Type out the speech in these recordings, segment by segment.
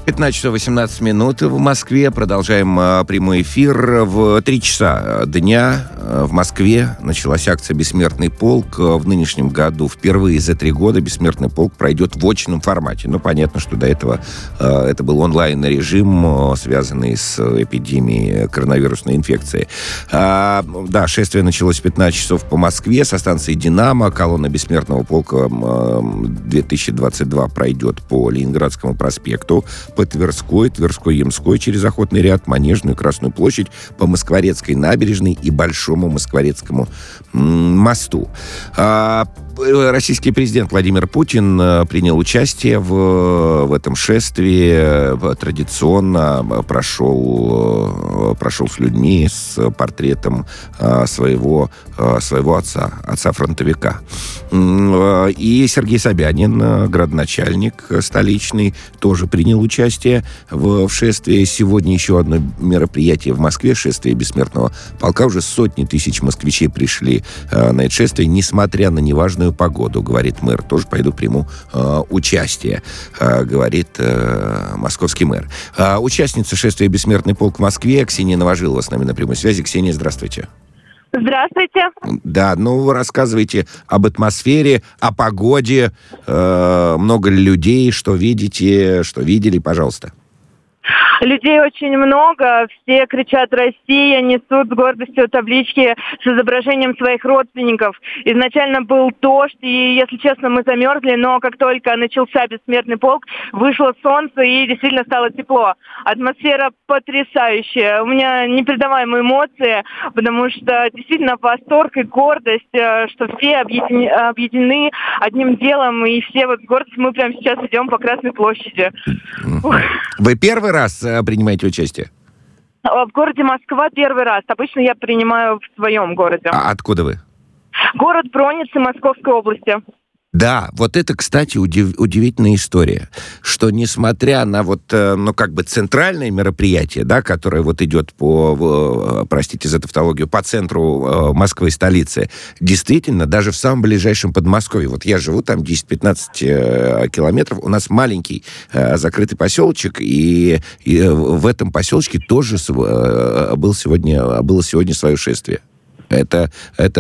15 часов 18 минут в Москве. Продолжаем прямой эфир. В 3 часа дня в Москве началась акция «Бессмертный полк». В нынешнем году впервые за 3 года «Бессмертный полк» пройдет в очном формате. Ну, понятно, что до этого это был онлайн-режим, связанный с эпидемией коронавирусной инфекции. Да, шествие началось в 15 часов по Москве со станции «Динамо». Колонна «Бессмертного полка» 2022 пройдет по Ленинградскому проспекту, по Тверской, Ямской через Охотный ряд, Манежную, Красную площадь, по Москворецкой набережной и Большому Москворецкому мосту. Российский президент Владимир Путин принял участие в этом шествии. Традиционно прошел с людьми с портретом своего отца-фронтовика. И Сергей Собянин, градоначальник столичный, тоже принял участие в шествии. Сегодня еще одно мероприятие в Москве, шествие Бессмертного полка. Уже сотни тысяч москвичей пришли на это шествие, несмотря на неважную погоду, говорит мэр. Тоже пойду приму участие, говорит московский мэр. Участница шествия «Бессмертный полк» в Москве Ксения Новожилова с нами на прямой связи. Ксения, здравствуйте. Здравствуйте. Да, ну вы рассказывайте об атмосфере, о погоде, много ли людей, что видите, что видели, пожалуйста. Людей очень много, все кричат «Россия», несут с гордостью таблички с изображением своих родственников. Изначально был дождь, и, если честно, мы замерзли, но как только начался «Бессмертный полк», вышло солнце, и действительно стало тепло. Атмосфера потрясающая. У меня непередаваемые эмоции, потому что действительно восторг и гордость, что все объединены одним делом, и все вот с гордостью мы прямо сейчас идем по Красной площади. Вы первый раз принимаете участие? В городе Москва первый раз. Обычно я принимаю в своем городе. А откуда вы? Город Бронницы Московской области. Да, вот это, кстати, удивительная история, что несмотря на вот, центральное мероприятие, да, которое вот идет простите за тавтологию, по центру Москвы, столицы, действительно, даже в самом ближайшем Подмосковье, вот я живу там 10-15 километров, у нас маленький закрытый поселочек, и в этом поселочке тоже было сегодня свое шествие. Это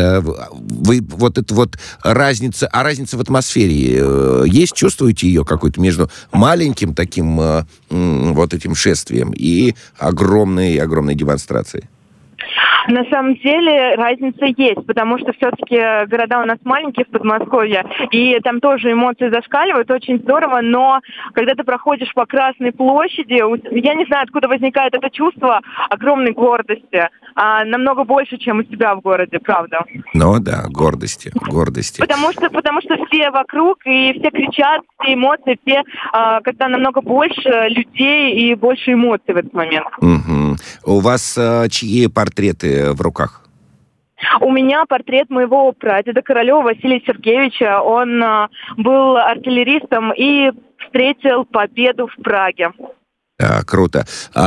разница. А разница в атмосфере есть? Чувствуете ее какую-то между маленьким таким вот этим шествием и огромной демонстрацией? На самом деле разница есть, потому что все-таки города у нас маленькие в Подмосковье, и там тоже эмоции зашкаливают, очень здорово, но когда ты проходишь по Красной площади, я не знаю, откуда возникает это чувство огромной гордости, намного больше, чем у себя в городе, правда. Ну да, гордости. Потому что все вокруг, и все кричат, все эмоции, когда намного больше людей и больше эмоций в этот момент. Угу. У вас чьи портреты в руках? У меня портрет моего прадеда Королева Василия Сергеевича. Он был артиллеристом и встретил победу в Праге. Круто.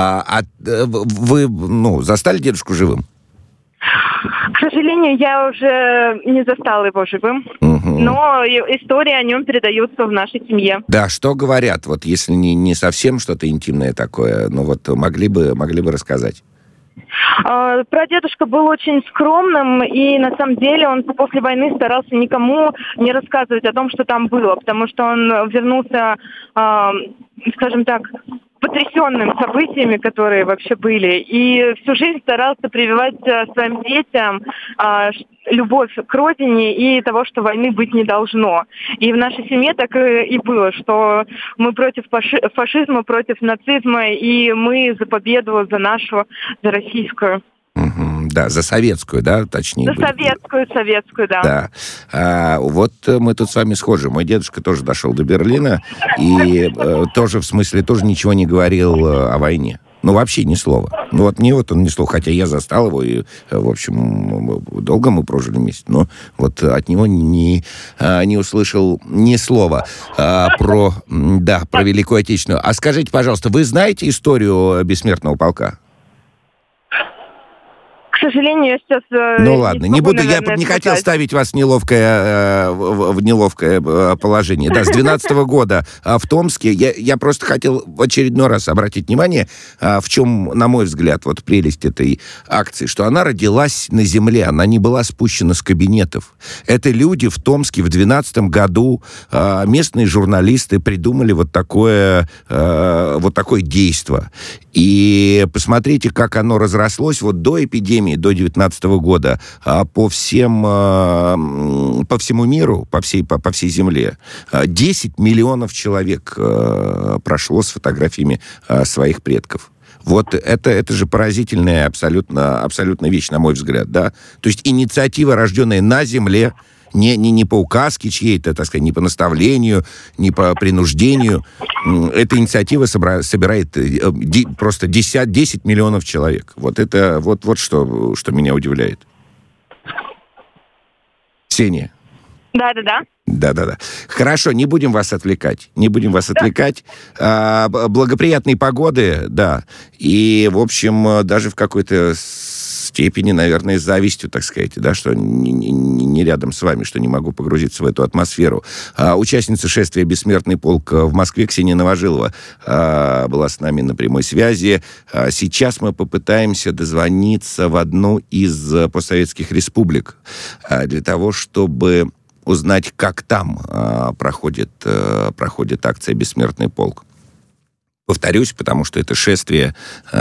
Вы застали дедушку живым? К сожалению, я уже не застала его живым, но истории о нем передаются в нашей семье. Да, что говорят, вот если не совсем что-то интимное такое, могли бы рассказать? Прадедушка был очень скромным, и на самом деле он после войны старался никому не рассказывать о том, что там было, потому что он вернулся, скажем так, потрясенным событиями, которые вообще были. И всю жизнь старался прививать своим детям любовь к родине и того, что войны быть не должно. И в нашей семье так и было, что мы против фашизма, против нацизма, и мы за победу, за российскую. Да, за советскую, да, точнее. За советскую, да. Да. Вот мы тут с вами схожи. Мой дедушка тоже дошел до Берлина, и тоже ничего не говорил о войне. Вообще ни слова. Мне он ни слова, хотя я застал его, и, в общем, долго мы прожили вместе, но вот от него не услышал ни слова про Великую Отечественную. А скажите, пожалуйста, вы знаете историю Бессмертного полка? К сожалению, я сейчас Ну ладно, не буду, я наверное, не хотел сказать. ставить вас в неловкое положение. Да, с 2012 года в Томске я просто хотел в очередной раз обратить внимание, в чем, на мой взгляд, вот прелесть этой акции, что она родилась на земле, она не была спущена с кабинетов. Это люди в Томске в 2012 году, местные журналисты придумали вот такое действо. И посмотрите, как оно разрослось вот до эпидемии, до 2019 года, по всему миру, по всей земле. 10 миллионов человек прошло с фотографиями своих предков. Вот это же поразительная абсолютно вещь, на мой взгляд, да. То есть инициатива, рожденная на земле, не по указке чьей-то, так сказать, не по наставлению, не по принуждению. Эта инициатива собирает просто 10 миллионов человек. Вот это вот что меня удивляет. Ксения. Да. Да. Хорошо, не будем вас отвлекать. Благоприятной погоды, да. И, в общем, даже в какой-то степени, наверное, с завистью, так сказать, да, что не рядом с вами, что не могу погрузиться в эту атмосферу. Участница шествия «Бессмертный полк» в Москве Ксения Новожилова была с нами на прямой связи. Сейчас мы попытаемся дозвониться в одну из постсоветских республик для того, чтобы узнать, как там проходит акция «Бессмертный полк». Повторюсь, потому что это шествие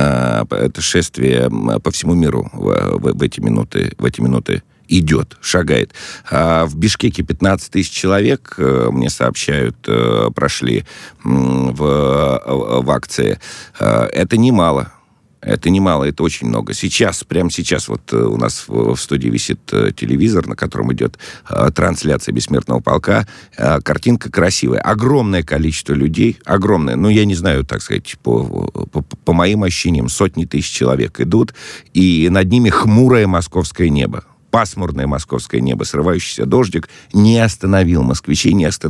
по всему миру в эти минуты идет, шагает. В Бишкеке 15 тысяч человек, мне сообщают, прошли в акции. Это немало. Это очень много. Прямо сейчас вот у нас в студии висит телевизор, на котором идет трансляция «Бессмертного полка». Картинка красивая. Огромное количество людей. Огромное. Я не знаю, так сказать, по моим ощущениям, сотни тысяч человек идут, и над ними хмурое московское небо. Пасмурное московское небо, срывающийся дождик не остановил москвичей, нет,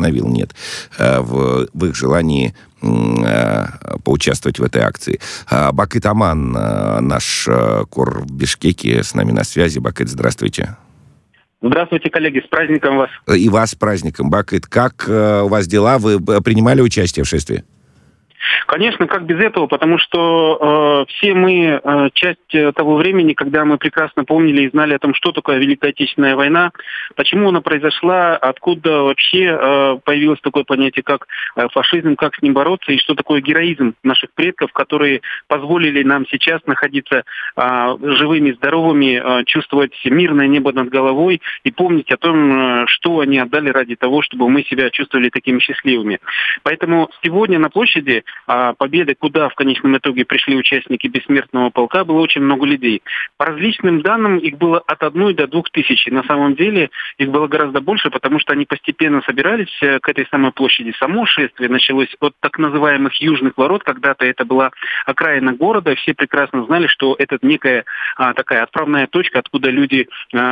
в их желании поучаствовать в этой акции. Бакыт Аман, наш кор в Бишкеке, с нами на связи. Бакыт, здравствуйте. Здравствуйте, коллеги, с праздником вас. И вас с праздником, Бакыт. Как у вас дела? Вы принимали участие в шествии? Конечно, как без этого, потому что все мы часть того времени, когда мы прекрасно помнили и знали о том, что такое Великая Отечественная война, почему она произошла, откуда вообще появилось такое понятие, как фашизм, как с ним бороться, и что такое героизм наших предков, которые позволили нам сейчас находиться живыми, здоровыми, чувствовать мирное небо над головой и помнить о том, что они отдали ради того, чтобы мы себя чувствовали такими счастливыми. Поэтому сегодня на площади Победы, куда в конечном итоге пришли участники Бессмертного полка, было очень много людей. По различным данным, их было от 1 до 2 тысяч. На самом деле их было гораздо больше, потому что они постепенно собирались к этой самой площади. Само шествие началось от так называемых южных ворот. Когда-то это была окраина города. Все прекрасно знали, что это некая такая отправная точка, откуда люди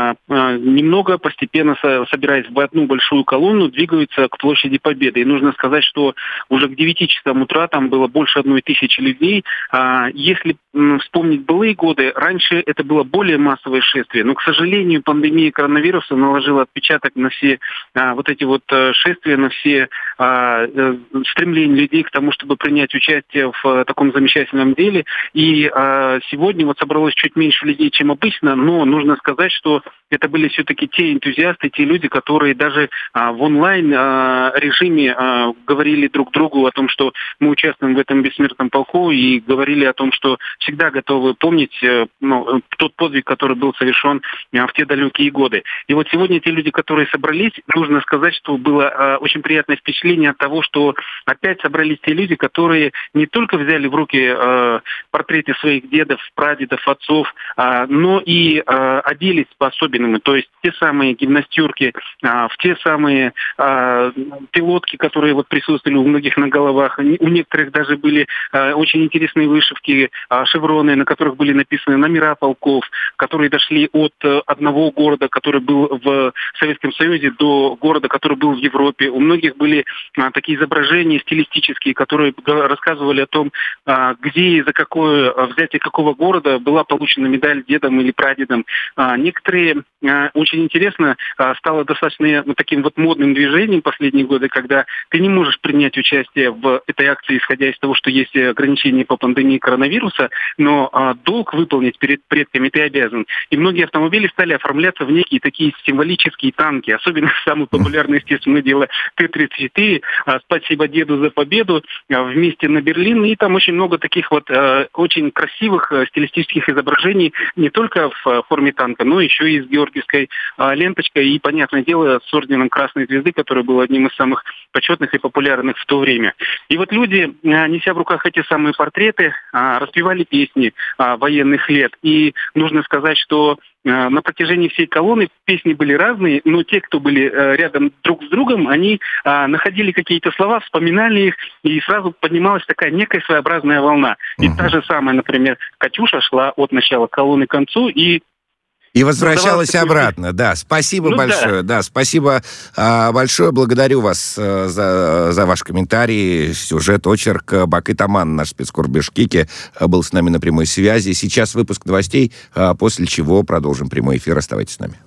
немного постепенно, собираясь в одну большую колонну, двигаются к площади Победы. И нужно сказать, что уже к 9 часам утра там было больше 1 тысячи людей. Если вспомнить былые годы, раньше это было более массовое шествие. Но, к сожалению, пандемия коронавируса наложила отпечаток на все вот эти вот шествия, на все стремления людей к тому, чтобы принять участие в таком замечательном деле. И сегодня вот собралось чуть меньше людей, чем обычно, но нужно сказать, что это были все-таки те энтузиасты, те люди, которые даже в онлайн-режиме говорили друг другу о том, что мы участвуем в этом бессмертном полку, и говорили о том, что всегда готовы помнить тот подвиг, который был совершен в те далекие годы. И вот сегодня те люди, которые собрались, нужно сказать, что было очень приятное впечатление от того, что опять собрались те люди, которые не только взяли в руки портреты своих дедов, прадедов, отцов, но и оделись по-особенному. То есть те самые гимнастерки, в те самые пилотки, которые вот присутствовали у многих на головах, у некоторых некоторых даже были очень интересные вышивки, шевроны, на которых были написаны номера полков, которые дошли от одного города, который был в Советском Союзе, до города, который был в Европе. У многих были такие изображения стилистические, которые рассказывали о том, где и за какое взятие какого города была получена медаль дедом или прадедом. Некоторые, очень интересно, стало достаточно таким вот модным движением последние годы, когда ты не можешь принять участие в этой акции, исходя из того, что есть ограничения по пандемии коронавируса, но долг выполнить перед предками ты обязан. И многие автомобили стали оформляться в некие такие символические танки. Особенно самое популярное, естественно, дело Т-34, «Спасибо деду за победу», «Вместе на Берлин». И там очень много таких вот очень красивых стилистических изображений не только в форме танка, но еще и с георгиевской ленточкой и, понятное дело, с орденом Красной Звезды, который был одним из самых почетных и популярных в то время. И вот люди, неся в руках эти самые портреты, распевали песни военных лет. И нужно сказать, что на протяжении всей колонны песни были разные, но те, кто были рядом друг с другом, они находили какие-то слова, вспоминали их, и сразу поднималась такая некая своеобразная волна. И та же самая, например, «Катюша» шла от начала колонны к концу, и возвращалась обратно, да. Спасибо большое. Да, спасибо большое. Благодарю вас за ваш комментарий, сюжет, очерк. Бакыт Аман, наш спецкор Бишкеке, был с нами на прямой связи. Сейчас выпуск новостей, после чего продолжим прямой эфир. Оставайтесь с нами.